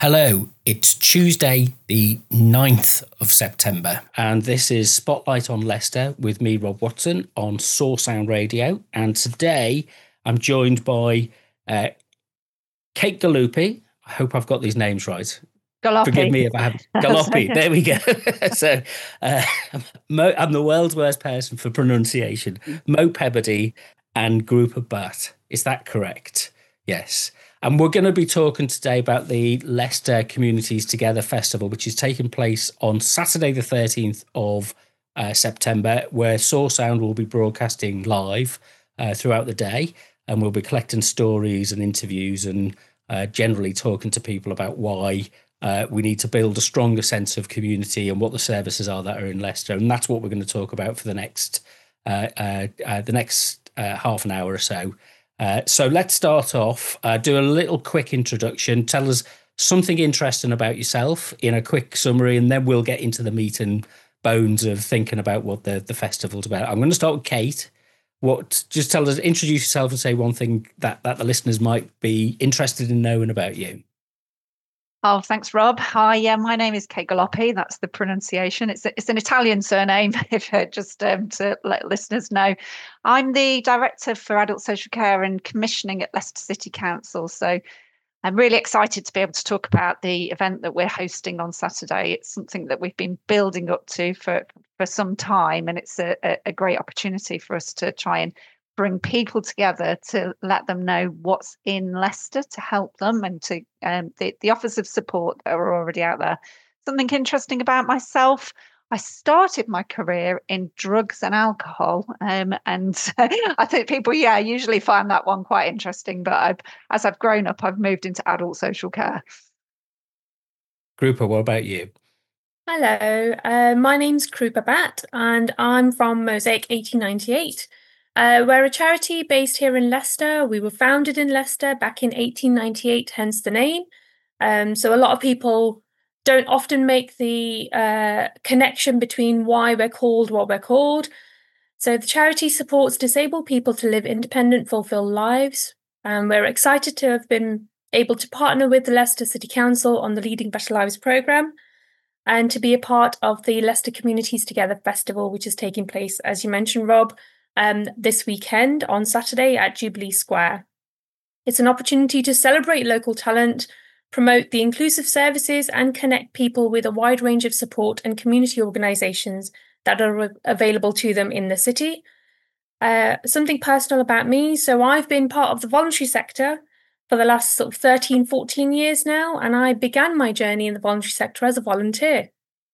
Hello, it's Tuesday, the 9th of September, and this is Spotlight on Leicester with me, Rob Watson, on Source Sound Radio. And today I'm joined by Kate Galuppi. I hope I've got these names right. Galuppi. Forgive me if I haven't. Galuppi, there we go. So I'm the world's worst person for pronunciation. Mo Pebbody and Grouper Butt. Is that correct? Yes. And we're going to be talking today about the Leicester Communities Together Festival, which is taking place on Saturday, the 13th of September, where Source Sound will be broadcasting live throughout the day. And we'll be collecting stories and interviews and generally talking to people about why we need to build a stronger sense of community and what the services are that are in Leicester. And that's what we're going to talk about for the next half an hour or so. So let's start off, do a little quick introduction, tell us something interesting about yourself in a quick summary, and then we'll get into the meat and bones of thinking about what the festival's about. I'm going to start with Kate. Just tell us, introduce yourself and say one thing that the listeners might be interested in knowing about you. Oh, thanks, Rob. Hi, my name is Kate Galuppi. That's the pronunciation. It's an Italian surname, if just to let listeners know. I'm the Director for Adult Social Care and Commissioning at Leicester City Council. So I'm really excited to be able to talk about the event that we're hosting on Saturday. It's something that we've been building up to for some time, and it's a great opportunity for us to try and bring people together to let them know what's in Leicester to help them, and to the offers of support that are already out there. Something interesting about myself, I started my career in drugs and alcohol, and I think people, usually find that one quite interesting. But as I've grown up, I've moved into adult social care. Grouper, what about you? Hello, my name's Krupa Bat, and I'm from Mosaic 1898. We're a charity based here in Leicester. We were founded in Leicester back in 1898, hence the name. So a lot of people don't often make the connection between why we're called what we're called. So the charity supports disabled people to live independent, fulfilled lives. And we're excited to have been able to partner with the Leicester City Council on the Leading Better Lives programme, and to be a part of the Leicester Communities Together Festival, which is taking place, as you mentioned, Rob, this weekend on Saturday at Jubilee Square. It's an opportunity to celebrate local talent, promote the inclusive services, and connect people with a wide range of support and community organisations that are available to them in the city. Something personal about me. So I've been part of the voluntary sector for the last 13, 14 years now, and I began my journey in the voluntary sector as a volunteer.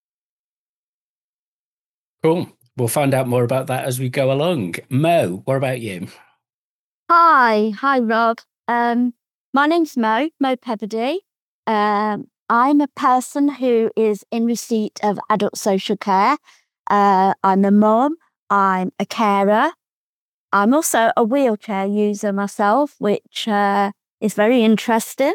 Cool. We'll find out more about that as we go along. Mo, what about you? Hi, Rob. My name's Mo Pebbody. I'm a person who is in receipt of adult social care. I'm a mum. I'm a carer. I'm also a wheelchair user myself, which is very interesting.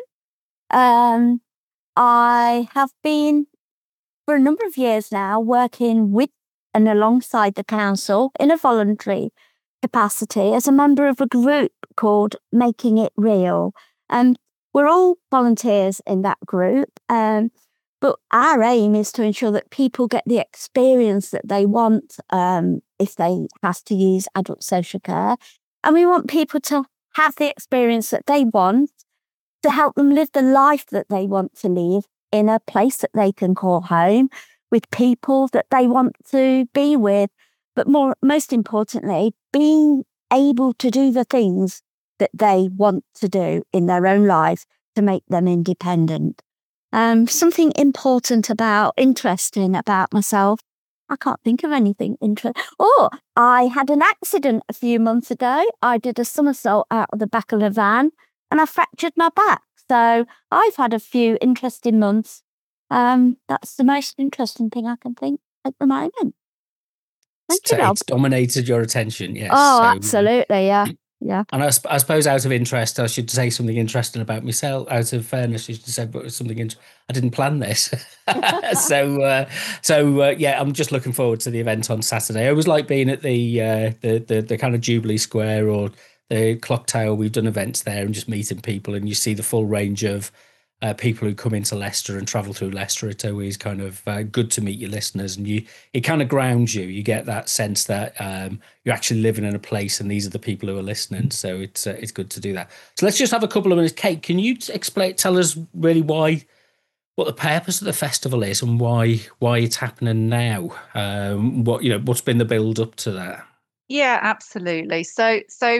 I have been for a number of years now working with and alongside the council in a voluntary capacity as a member of a group called Making It Real. We're all volunteers in that group, but our aim is to ensure that people get the experience that they want if they have to use adult social care. And we want people to have the experience that they want to help them live the life that they want to live in a place that they can call home, with people that they want to be with, but most importantly, being able to do the things that they want to do in their own lives to make them independent. Something interesting about myself, I can't think of anything interesting. Oh, I had an accident a few months ago. I did a somersault out of the back of a van and I fractured my back. So I've had a few interesting months. That's the most interesting thing I can think at the moment. Thank you, Rob. It's dominated your attention, yes. Oh, absolutely, yeah. And I suppose out of interest, I should say something interesting about myself. Out of fairness, you should say something I didn't plan this. So I'm just looking forward to the event on Saturday. I always like being at the kind of Jubilee Square or the Clock Tower. We've done events there and just meeting people, and you see the full range of people who come into Leicester and travel through Leicester. It's always kind of good to meet your listeners, and it kind of grounds you. You get that sense that you're actually living in a place, and these are the people who are listening. So it's good to do that. So let's just have a couple of minutes. Kate, can you tell us really what the purpose of the festival is and why it's happening now? What's been the build up to that? Yeah, absolutely. So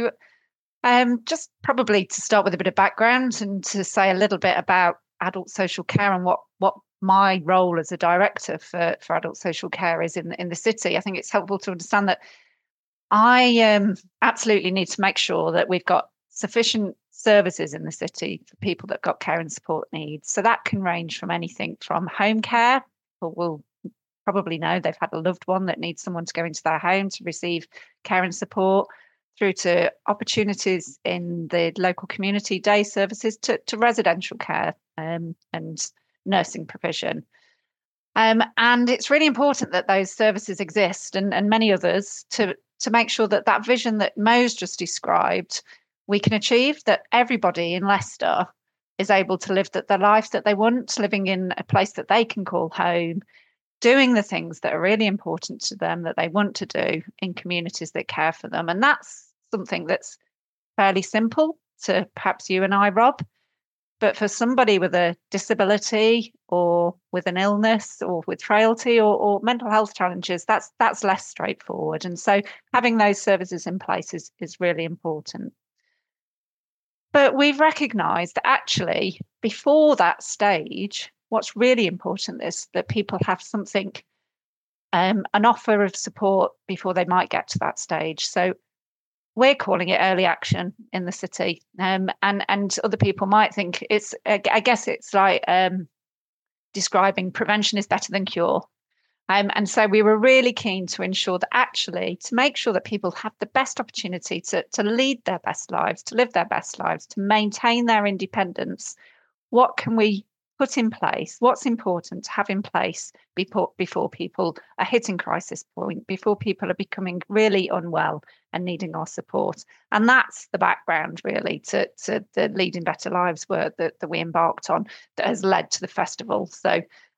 just probably to start with a bit of background and to say a little bit about adult social care and what my role as a director for adult social care is in the city. I think it's helpful to understand that I absolutely need to make sure that we've got sufficient services in the city for people that got care and support needs. So that can range from anything from home care. People will probably know they've had a loved one that needs someone to go into their home to receive care and support, through to opportunities in the local community day services, to residential care and nursing provision. And it's really important that those services exist and many others to make sure that vision that Mo's just described, we can achieve, that everybody in Leicester is able to live the life that they want, living in a place that they can call home, doing the things that are really important to them, that they want to do in communities that care for them. And that's something that's fairly simple to perhaps you and I, Rob. But for somebody with a disability or with an illness or with frailty or mental health challenges, that's less straightforward. And so having those services in place is really important. But we've recognised that actually before that stage, what's really important is that people have something, an offer of support before they might get to that stage. So we're calling it early action in the city, and other people might think it's. I guess it's like describing prevention is better than cure, and so we were really keen to ensure that actually to make sure that people have the best opportunity to lead their best lives, to live their best lives, to maintain their independence. What can we put in place? What's important to have in place before people are hitting crisis point, before people are becoming really unwell and needing our support? And that's the background really to the Leading Better Lives work that we embarked on that has led to the festival. So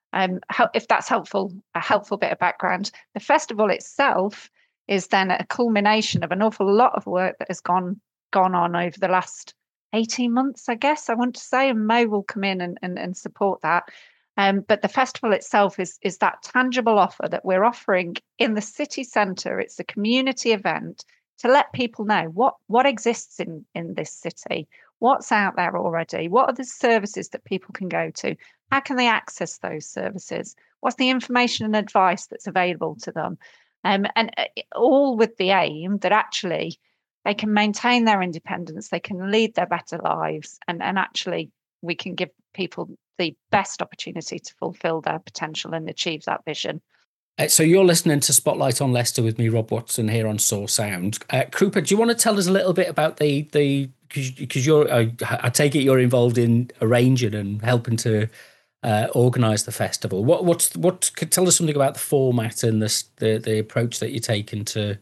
if that's helpful, a helpful bit of background. The festival itself is then a culmination of an awful lot of work that has gone on over the last 18 months, I guess I want to say, and Mo will come in and support that. But the festival itself is that tangible offer that we're offering in the city centre. It's a community event to let people know what exists in this city, what's out there already, what are the services that people can go to, how can they access those services, what's the information and advice that's available to them, and all with the aim that actually they can maintain their independence, they can lead their better lives, and actually we can give people the best opportunity to fulfil their potential and achieve that vision. So you're listening to Spotlight on Leicester with me, Rob Watson, here on Source Sound. Krupa, do you want to tell us a little bit about the because you're I take it you're involved in arranging and helping to organise the festival. Tell us something about the format and the approach that you're taking to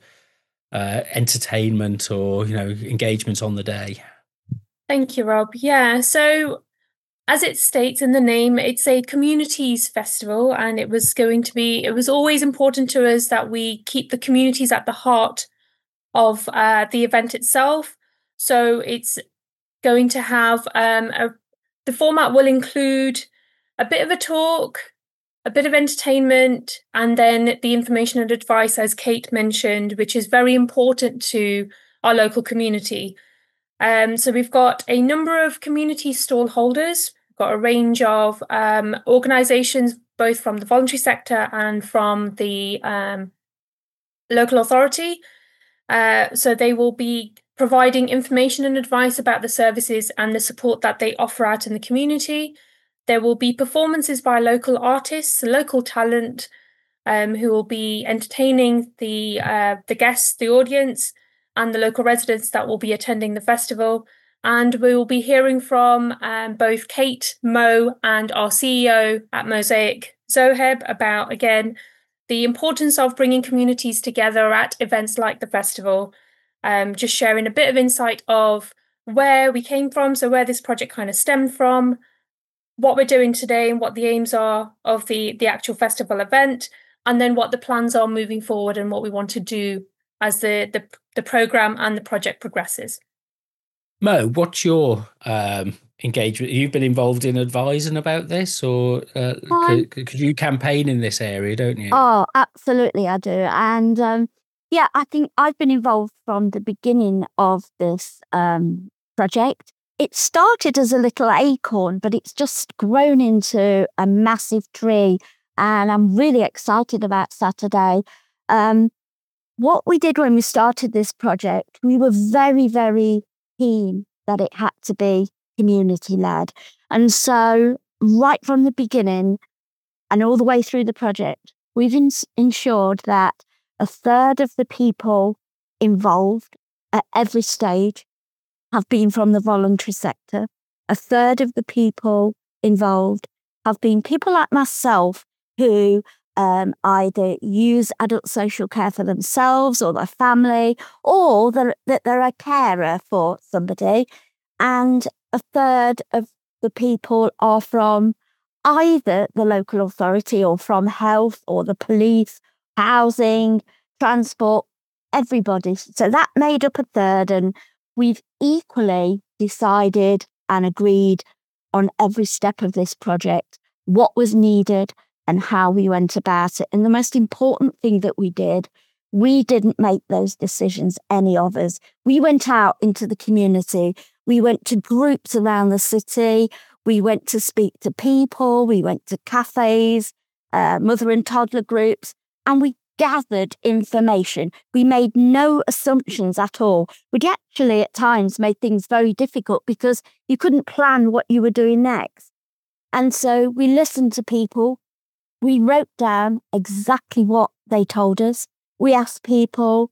entertainment or engagement on the day. Thank you, Rob. Yeah, so as it states in the name, it's a communities festival, and it was always important to us that we keep the communities at the heart of the event itself. So it's going to have the format will include a bit of a talk, a bit of entertainment, and then the information and advice, as Kate mentioned, which is very important to our local community. So we've got a number of community stall holders. We've got a range of organisations, both from the voluntary sector and from the local authority. So they will be providing information and advice about the services and the support that they offer out in the community. There will be performances by local artists, local talent, who will be entertaining the guests, the audience, and the local residents that will be attending the festival. And we will be hearing from both Kate, Mo, and our CEO at Mosaic, Zoheb, about, again, the importance of bringing communities together at events like the festival, just sharing a bit of insight of where we came from, so where this project kind of stemmed from, what we're doing today and what the aims are of the actual festival event, and then what the plans are moving forward and what we want to do as the programme and the project progresses. Mo, what's your engagement? You've been involved in advising about this, or because you campaign in this area, don't you? Oh, absolutely, I do. And I think I've been involved from the beginning of this project. It started as a little acorn, but it's just grown into a massive tree. And I'm really excited about Saturday. What we did when we started this project, we were very, very keen that it had to be community-led. And so right from the beginning and all the way through the project, we've ensured that a third of the people involved at every stage have been from the voluntary sector. A third of the people involved have been people like myself who either use adult social care for themselves or their family, or that they're a carer for somebody. And a third of the people are from either the local authority or from health or the police, housing, transport, everybody. So that made up a third, and we've equally decided and agreed on every step of this project what was needed and how we went about it. And the most important thing that we didn't make those decisions, any of us. We went out into the community. We went to groups around the city. We went to speak to people. We went to cafes, mother and toddler groups, and we gathered information. We made no assumptions at all. We'd actually at times made things very difficult because you couldn't plan what you were doing next. And so we listened to people. We wrote down exactly what they told us. We asked people,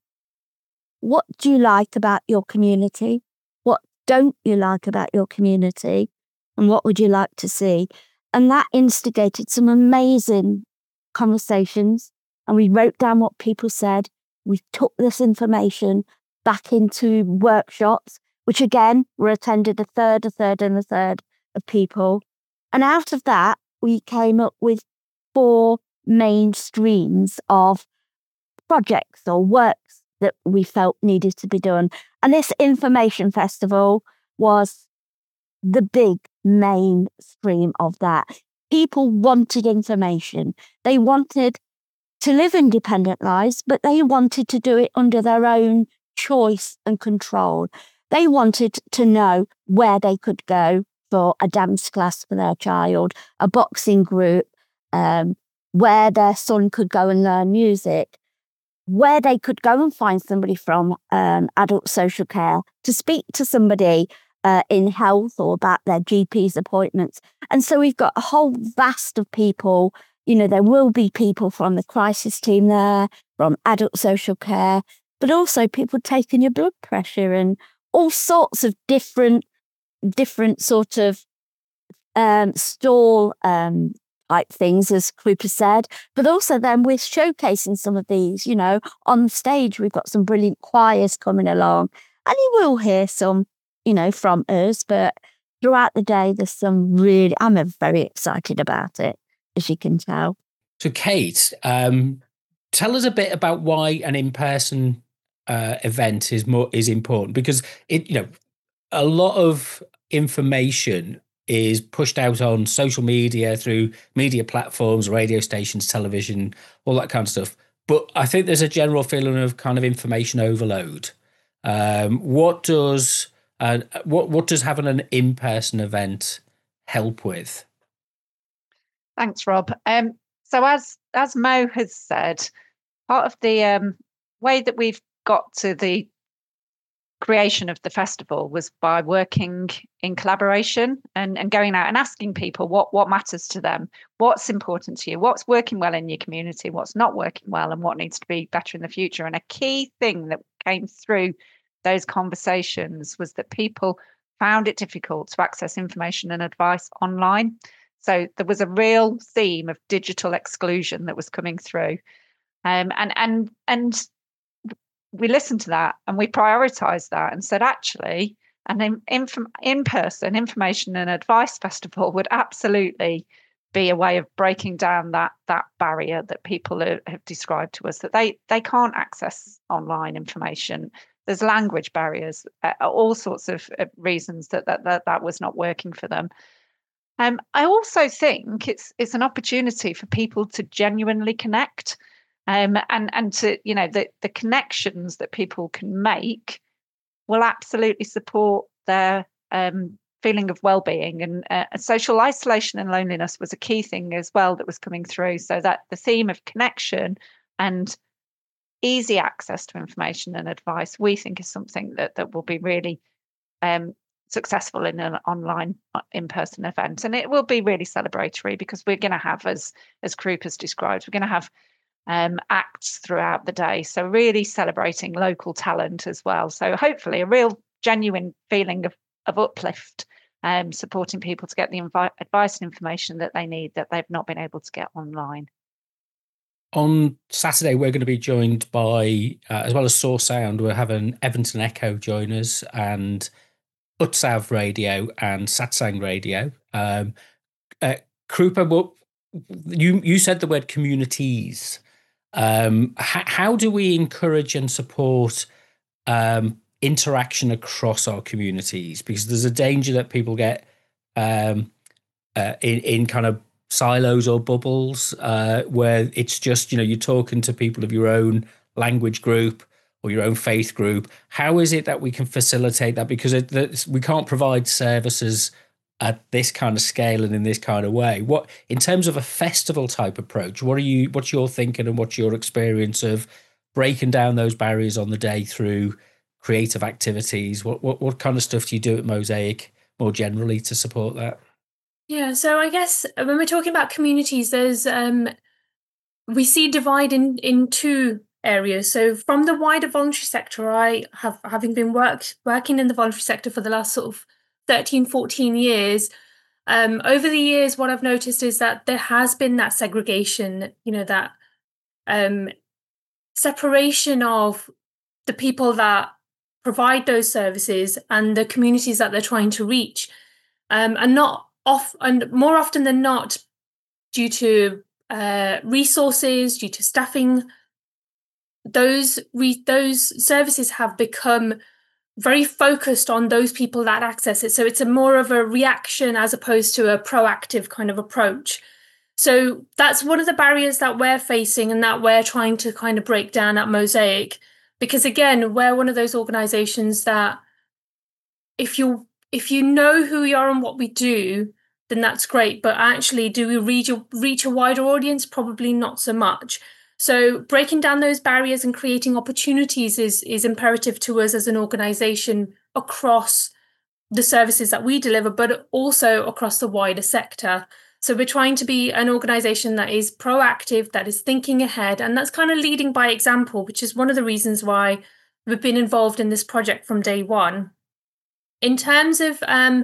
what do you like about your community? What don't you like about your community? And what would you like to see? And that instigated some amazing conversations. And we wrote down what people said. We took this information back into workshops, which again were attended a third, and a third of people. And out of that, we came up with 4 main streams of projects or works that we felt needed to be done. And this information festival was the big main stream of that. People wanted information. They wanted to live independent lives, but they wanted to do it under their own choice and control. They wanted to know where they could go for a dance class for their child, a boxing group, where their son could go and learn music, where they could go and find somebody from adult social care to speak to somebody in health or about their GP's appointments. And so we've got a whole vast of people. You know, there will be people from the crisis team there, from adult social care, but also people taking your blood pressure and all sorts of different sort of stall type things, as Krupa said. But also then we're showcasing some of these, you know, on stage. We've got some brilliant choirs coming along, and you will hear some, you know, from us. But throughout the day, there's some really, I'm very excited about it, as you can tell. So Kate, tell us a bit about why an in-person event is important, because a lot of information is pushed out on social media, through media platforms, radio stations, television, all that kind of stuff. But I think there's a general feeling of kind of information overload. What does having an in-person event help with? Thanks, Rob. So as Mo has said, part of the way that we've got to the creation of the festival was by working in collaboration and going out and asking people what matters to them, what's important to you, what's working well in your community, what's not working well, and what needs to be better in the future. And a key thing that came through those conversations was that people found it difficult to access information and advice online. So there was a real theme of digital exclusion that was coming through. And we listened to that and we prioritized that and said, actually, an in-person information and advice festival would absolutely be a way of breaking down that barrier that people have described to us, that they can't access online information. There's language barriers, all sorts of reasons that was not working for them. I also think it's an opportunity for people to genuinely connect, and to, you know, the connections that people can make will absolutely support their feeling of well-being. And social isolation and loneliness was a key thing as well that was coming through. So that the theme of connection and easy access to information and advice, we think, is something that will be really successful in an online in-person event. And it will be really celebratory, because we're going to have, as Krupa has described, we're going to have acts throughout the day. So really celebrating local talent as well. So hopefully a real genuine feeling of uplift, supporting people to get the advice and information that they need that they've not been able to get online. On Saturday, we're going to be joined by, as well as Source Sound, we're having Evanton Echo join us, and Utsav Radio and Satsang Radio. Krupa, you said the word communities. How do we encourage and support interaction across our communities? Because there's a danger that people get in kind of silos or bubbles, where it's just, you know, you're talking to people of your own language group or your own faith group. How is it that we can facilitate that? Because we can't provide services at this kind of scale and in this kind of way. What, in terms of a festival type approach, what's your thinking and what's your experience of breaking down those barriers on the day through creative activities? What kind of stuff do you do at Mosaic more generally to support that? Yeah, so I guess when we're talking about communities, there's we see divide in two areas. So from the wider voluntary sector, having been working in the voluntary sector for the last sort of 13, 14 years, over the years, what I've noticed is that there has been that segregation, you know, that separation of the people that provide those services and the communities that they're trying to reach, and more often than not, due to resources, due to staffing, those services have become very focused on those people that access it. So it's more of a reaction as opposed to a proactive kind of approach. So that's one of the barriers that we're facing and that we're trying to kind of break down at Mosaic. Because again, we're one of those organizations that if you know who we are and what we do, then that's great. But actually, do we reach a wider audience? Probably not so much. So breaking down those barriers and creating opportunities is imperative to us as an organization across the services that we deliver, but also across the wider sector. So we're trying to be an organization that is proactive, that is thinking ahead, and that's kind of leading by example, which is one of the reasons why we've been involved in this project from day one. In terms of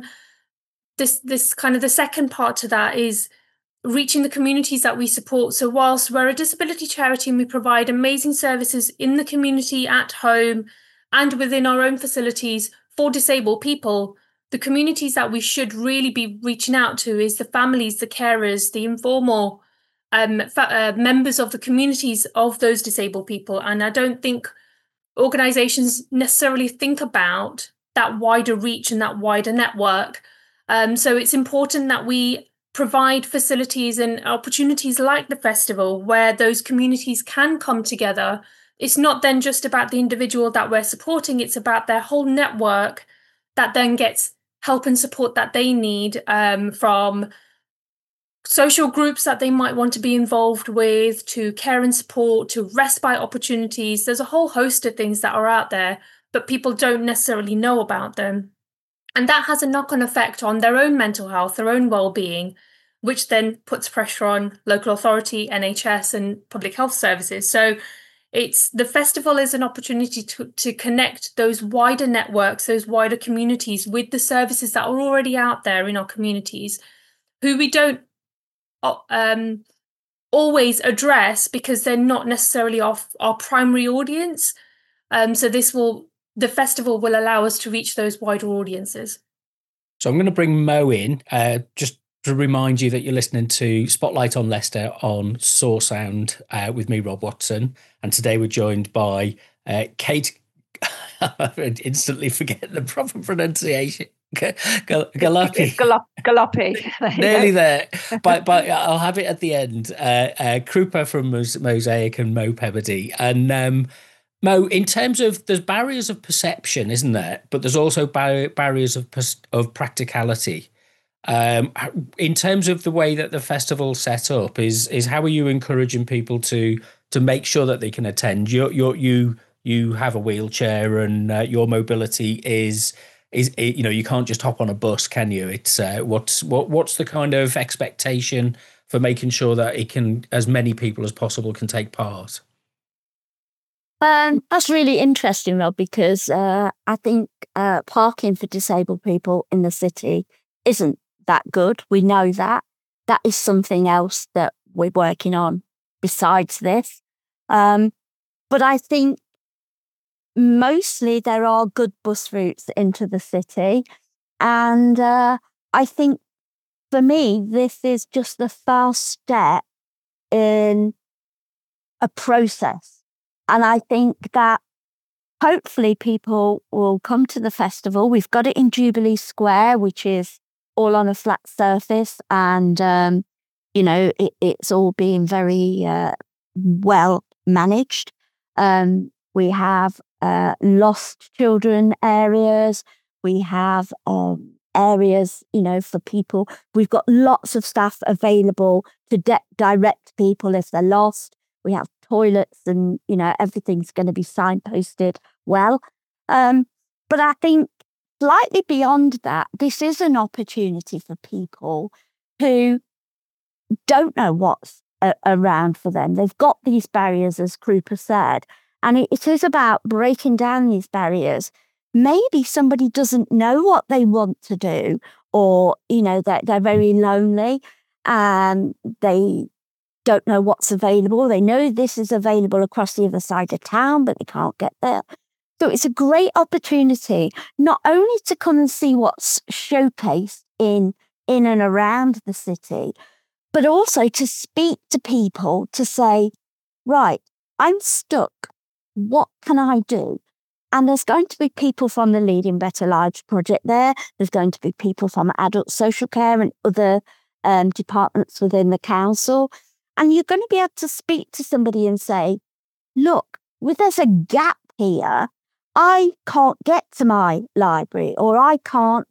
this kind of the second part to that is reaching the communities that we support. So whilst we're a disability charity and we provide amazing services in the community, at home, and within our own facilities for disabled people, the communities that we should really be reaching out to is the families, the carers, the informal members of the communities of those disabled people. And I don't think organisations necessarily think about that wider reach and that wider network. So it's important that we provide facilities and opportunities like the festival where those communities can come together. It's not then just about the individual that we're supporting, it's about their whole network that then gets help and support that they need, from social groups that they might want to be involved with, to care and support, to respite opportunities. There's a whole host of things that are out there, but people don't necessarily know about them. And that has a knock-on effect on their own mental health, their own well-being, which then puts pressure on local authority, NHS, and public health services. So the festival is an opportunity to connect those wider networks, those wider communities with the services that are already out there in our communities, who we don't always address because they're not necessarily our primary audience. So this will the festival will allow us to reach those wider audiences. So I'm going to bring Mo in, just to remind you that you're listening to Spotlight on Leicester on Soar Sound with me, Rob Watson. And today we're joined by Kate. I instantly forget the proper pronunciation. Galoppi. Galoppi. Nearly there. But I'll have it at the end. Krupa from Mosaic and Mo Pebbody. And Mo, in terms of, there's barriers of perception, isn't there? But there's also barriers of practicality. In terms of the way that the festival's set up, is how are you encouraging people to make sure that they can attend? You have a wheelchair, and your mobility is you can't just hop on a bus, can you? It's what's the kind of expectation for making sure that it can, as many people as possible can take part? That's really interesting, Rob, because I think parking for disabled people in the city isn't that good. We know that. That is something else that we're working on besides this. But I think mostly there are good bus routes into the city. And I think for me, this is just the first step in a process. And I think that hopefully people will come to the festival. We've got it in Jubilee Square, which is all on a flat surface. And, it's all being very well managed. We have lost children areas. We have areas, for people. We've got lots of staff available to direct people if they're lost. We have toilets and, everything's going to be signposted well. But I think slightly beyond that, this is an opportunity for people who don't know what's around for them. They've got these barriers, as Krupa said, and it is about breaking down these barriers. Maybe somebody doesn't know what they want to do, or, they're very lonely and they don't know what's available. They know this is available across the other side of town, but they can't get there. So it's a great opportunity, not only to come and see what's showcased in and around the city, but also to speak to people to say, right, I'm stuck. What can I do? And there's going to be people from the Leading Better Lives project there. There's going to be people from adult social care and other departments within the council. And you're going to be able to speak to somebody and say, look, there's a gap here. I can't get to my library, or I can't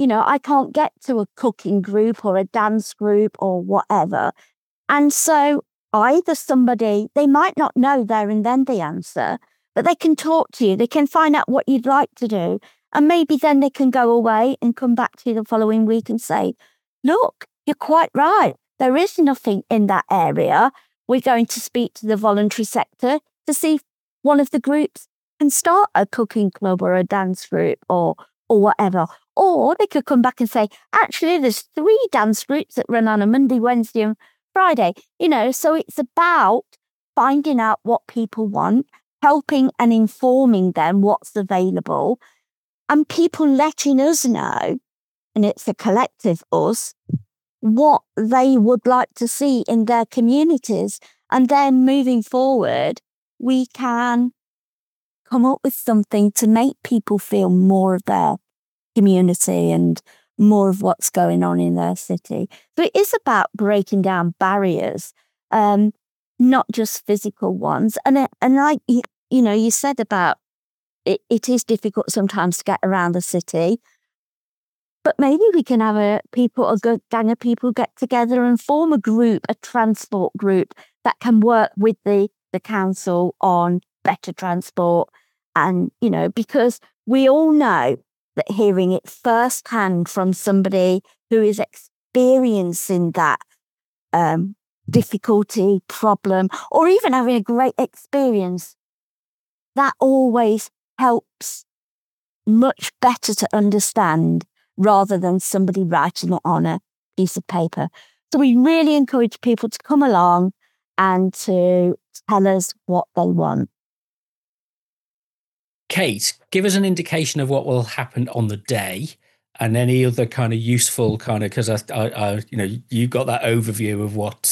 get to a cooking group or a dance group or whatever. And so either somebody, they might not know there and then the answer, but they can talk to you. They can find out what you'd like to do. And maybe then they can go away and come back to you the following week and say, look, you're quite right. There is nothing in that area. We're going to speak to the voluntary sector to see if one of the groups can start a cooking club or a dance group or whatever. Or they could come back and say, actually, there's 3 dance groups that run on a Monday, Wednesday and Friday. So it's about finding out what people want, helping and informing them what's available, and people letting us know, and it's a collective us, what they would like to see in their communities. And then moving forward, we can come up with something to make people feel more of their community and more of what's going on in their city. So it is about breaking down barriers, not just physical ones. And like, you said about it is difficult sometimes to get around the city. But maybe we can have a good gang of people get together and form a group, a transport group that can work with the council on better transport. And, because we all know that hearing it firsthand from somebody who is experiencing that difficulty, problem, or even having a great experience, that always helps much better to understand, rather than somebody writing it on a piece of paper. So we really encourage people to come along and to tell us what they want. Kate, give us an indication of what will happen on the day, and any other kind of useful kind of, because I you got that overview of what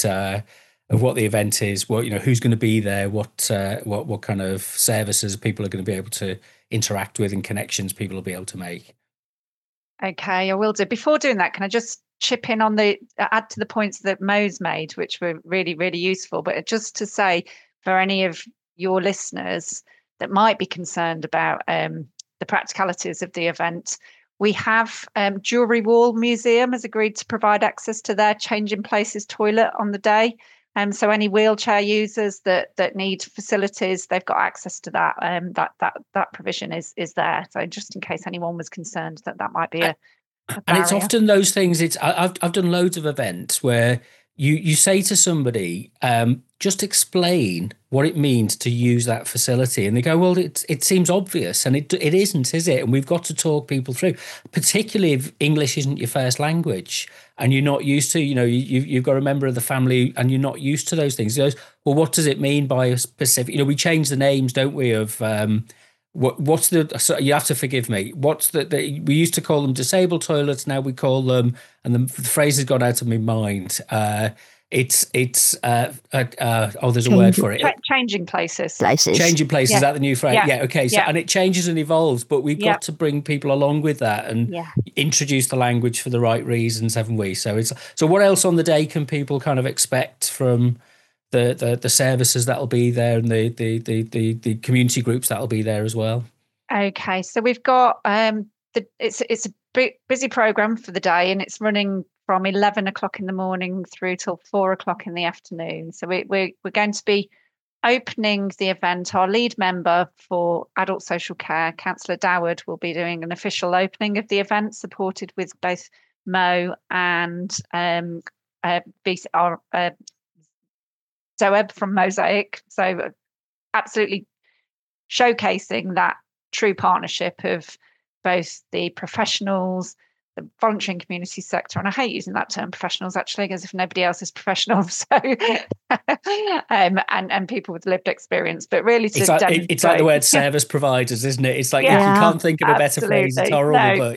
the event is, what who's going to be there, what kind of services people are going to be able to interact with, and connections people will be able to make. Okay, I will do. Before doing that, can I just chip in on add to the points that Mo's made, which were really, really useful. But just to say, for any of your listeners that might be concerned about the practicalities of the event, we have Jewellery Wall Museum has agreed to provide access to their changing places toilet on the day. So any wheelchair users that need facilities, they've got access to that. That provision is there. So just in case anyone was concerned that might be a barrier. And it's often those things. I've done loads of events where you say to somebody, just explain what it means to use that facility, and they go, well, it seems obvious, and it isn't, is it? And we've got to talk people through, particularly if English isn't your first language and you're not used to, you've got a member of the family and you're not used to those things. He goes, well, what does it mean by a specific? We change the names, don't we? Of what's the? So you have to forgive me. What's the? We used to call them disabled toilets. Now we call them, and the phrase has gone out of my mind. There's a word for it. Changing places. Changing places. Is that the new phrase? Yeah. Okay. So and it changes and evolves, but we've got to bring people along with that and introduce the language for the right reasons, haven't we? So what else on the day can people kind of expect from the services that'll be there, and the community groups that'll be there as well? Okay, so we've got it's a busy program for the day, and it's running from 11 o'clock in the morning through till 4 o'clock in the afternoon. So we're going to be opening the event. Our lead member for adult social care, Councillor Doward, will be doing an official opening of the event, supported with both Mo and Zoeb from Mosaic. So absolutely showcasing that true partnership of both the professionals, the voluntary and community sector, and I hate using that term professionals actually, as if nobody else is professional. So and people with lived experience, but really to it's like the word service providers, isn't it? It's like you can't think of a better phrase. It's horrible,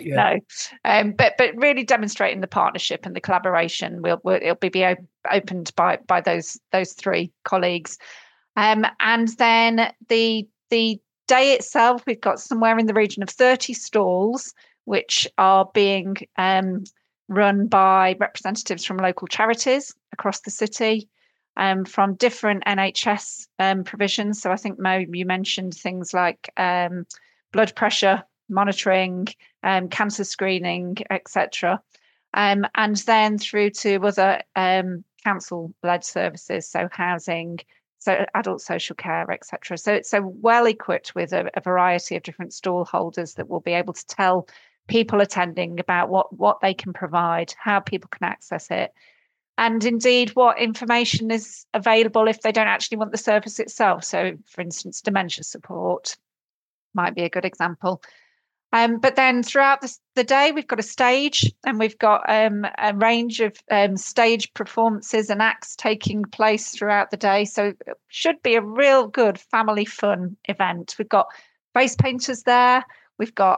but really demonstrating the partnership and the collaboration. It'll be opened by those three colleagues, and then the day itself, we've got somewhere in the region of 30 stalls, which are being run by representatives from local charities across the city, from different NHS provisions. So I think, Mo, you mentioned things like blood pressure monitoring, cancer screening, etc. And then through to other council-led services, so housing, so adult social care, etc. So it's well equipped with a variety of different stall holders that will be able to tell people attending about what they can provide, how people can access it, and indeed what information is available if they don't actually want the service itself. So, for instance, dementia support might be a good example. But then throughout the day, we've got a stage, and we've got a range of stage performances and acts taking place throughout the day. So it should be a real good family fun event. We've got face painters there. We've got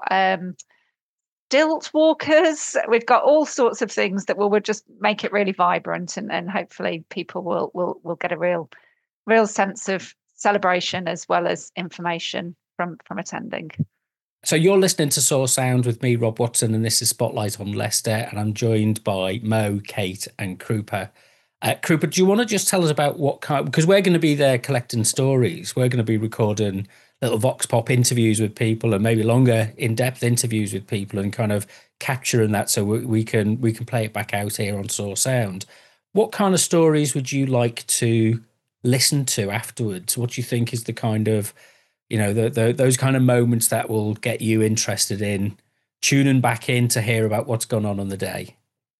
stilt walkers. We've got all sorts of things that will just make it really vibrant, and hopefully people will get a real sense of celebration as well as information from attending. So you're listening to Source Sound with me, Rob Watson, and this is Spotlight on Leicester, and I'm joined by Mo, Kate and Krupa. Krupa, do you want to just tell us about what kind, because we're going to be there collecting stories. We're going to be recording little vox pop interviews with people, and maybe longer in-depth interviews with people, and kind of capturing that so we can play it back out here on Source Sound. What kind of stories would you like to listen to afterwards? What do you think is the kind of, those kind of moments that will get you interested in tuning back in to hear about what's gone on the day?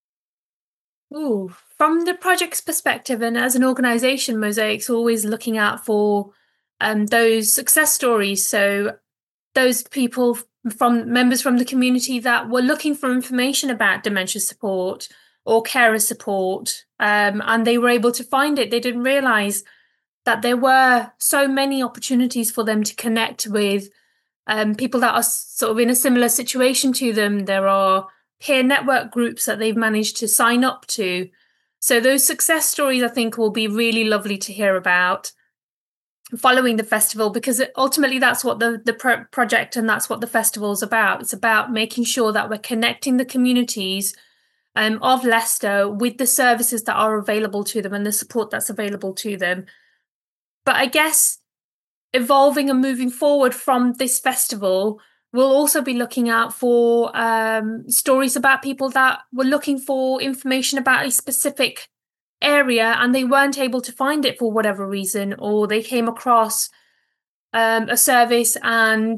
Ooh, from the project's perspective, and as an organisation, Mosaic's always looking out for those success stories. So those people members from the community that were looking for information about dementia support or carer support, and they were able to find it. They didn't realise that there were so many opportunities for them to connect with people that are sort of in a similar situation to them. There are peer network groups that they've managed to sign up to. So those success stories, I think, will be really lovely to hear about following the festival, because ultimately that's what the project and that's what the festival is about. It's about making sure that we're connecting the communities of Leicester with the services that are available to them and the support that's available to them. But I guess evolving and moving forward from this festival, we'll also be looking out for stories about people that were looking for information about a specific area and they weren't able to find it for whatever reason, or they came across a service and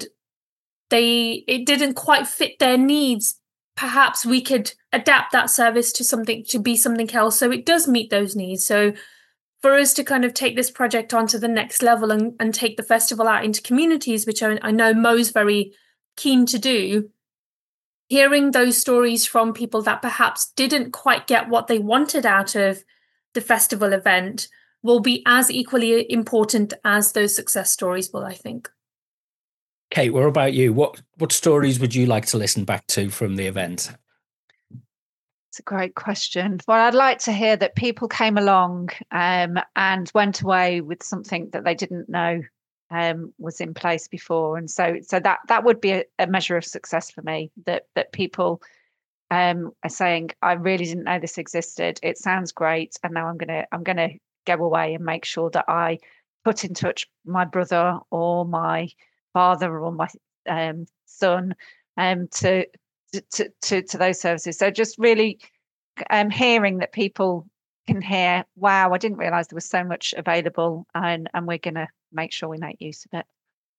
it didn't quite fit their needs. Perhaps we could adapt that service to be something else so it does meet those needs. So for us to kind of take this project on to the next level and take the festival out into communities, which I know Mo's very keen to do, hearing those stories from people that perhaps didn't quite get what they wanted out of the festival event will be as equally important as those success stories will, I think. Kate, what about you? What stories would you like to listen back to from the event? It's a great question. Well, I'd like to hear that people came along and went away with something that they didn't know was in place before, and so that would be a measure of success for me. That people are saying, I really didn't know this existed. It sounds great, and now I'm gonna go away and make sure that I put in touch my brother or my father or my son to those services. So just really hearing that people can hear, wow, I didn't realize there was so much available, and we're going to make sure we make use of it.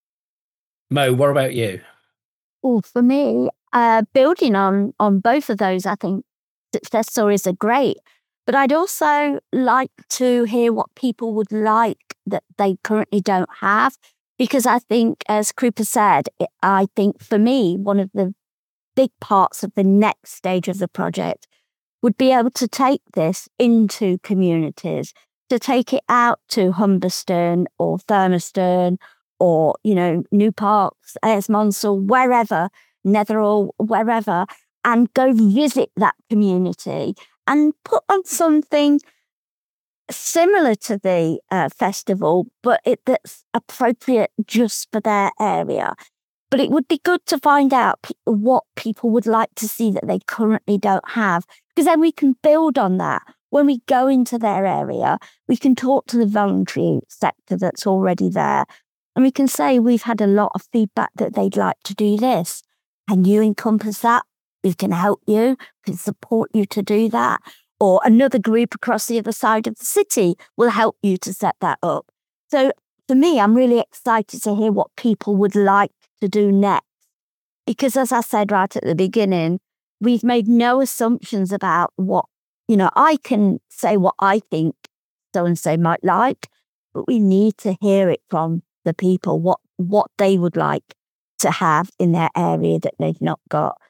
Mo, what about you? Well, for me, building on both of those, I think success stories are great. But I'd also like to hear what people would like that they currently don't have. Because I think, as Krupa said, I think for me, one of the big parts of the next stage of the project would be able to take this into communities, to take it out to Humberston or Thurmaston or, New Parks, Ayers-Monsell, wherever, Netherall, wherever, and go visit that community and put on something similar to the festival, but that's appropriate just for their area. But it would be good to find out what people would like to see that they currently don't have, because then we can build on that. When we go into their area, we can talk to the voluntary sector that's already there, and we can say, we've had a lot of feedback that they'd like to do this. Can you encompass that? We can help you, we can support you to do that. Or another group across the other side of the city will help you to set that up. So for me, I'm really excited to hear what people would like to do next. Because as I said right at the beginning, we've made no assumptions about what, I can say what I think so-and-so might like, but we need to hear it from the people, what they would like to have in their area that they've not got.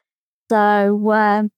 So,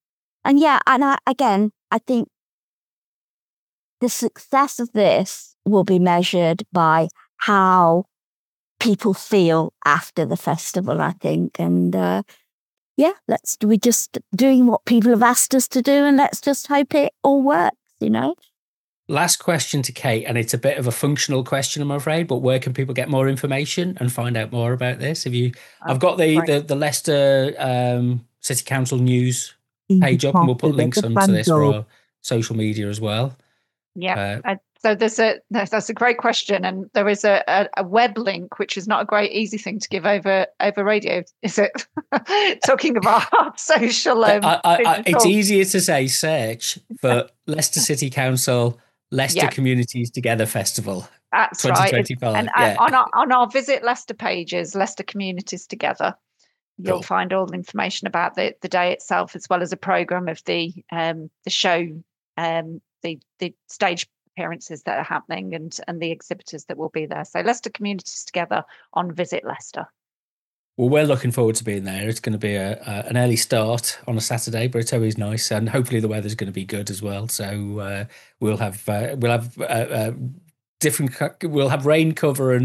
I think the success of this will be measured by how people feel after the festival, I think. And we're just doing what people have asked us to do, and let's just hope it all works, Last question to Kate, and it's a bit of a functional question, I'm afraid, but where can people get more information and find out more about this? I've got the Leicester City Council news page up, and we'll put links onto this for our social media as well. Yeah. So that's a great question, and there is a web link, which is not a great easy thing to give over radio, is it? Talking about social. It's easier to say search for Leicester City Council Leicester Communities Together Festival. That's 2025. Right. And on our Visit Leicester pages, Leicester Communities Together, you'll find all the information about the day itself, as well as a programme of the show, the stage appearances that are happening and the exhibitors that will be there. So Leicester Communities Together on Visit Leicester. Well, we're looking forward to being there. It's going to be an early start on a Saturday, but it's always nice, and hopefully the weather's going to be good as well. So we'll have rain cover and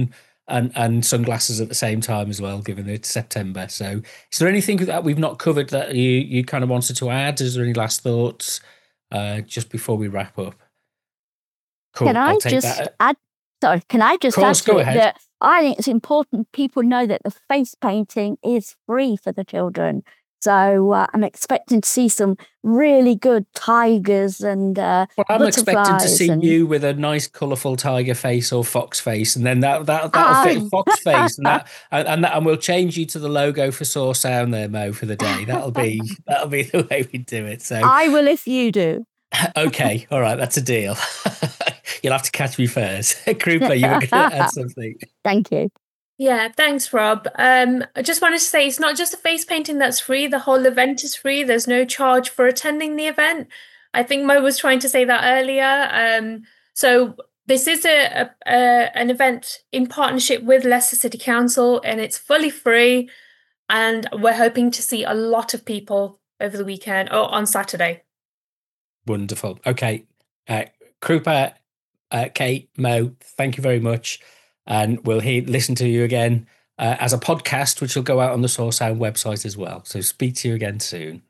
and sunglasses at the same time as well, given it's September. So is there anything that we've not covered that you kind of wanted to add? Is there any last thoughts just before we wrap up? Cool. Can I just add? Sorry, can I just add to it that I think it's important people know that the face painting is free for the children. So I'm expecting to see some really good tigers and well, I'm expecting to see you with a nice, colourful tiger face or fox face, and then that'll fit fox face, and we'll change you to the logo for Source Sound there, Mo, for the day. That'll be the way we do it. So I will if you do. Okay, all right, that's a deal. You'll have to catch me first. Krupa, you were going to add something. Thank you. Yeah, thanks, Rob. I just wanted to say it's not just the face painting that's free. The whole event is free. There's no charge for attending the event. I think Mo was trying to say that earlier. So this is an event in partnership with Leicester City Council, and it's fully free. And we're hoping to see a lot of people over the weekend or on Saturday. Wonderful. Okay. Krupa, Kate, Mo, thank you very much. And we'll listen to you again as a podcast, which will go out on the Source Sound website as well. So speak to you again soon.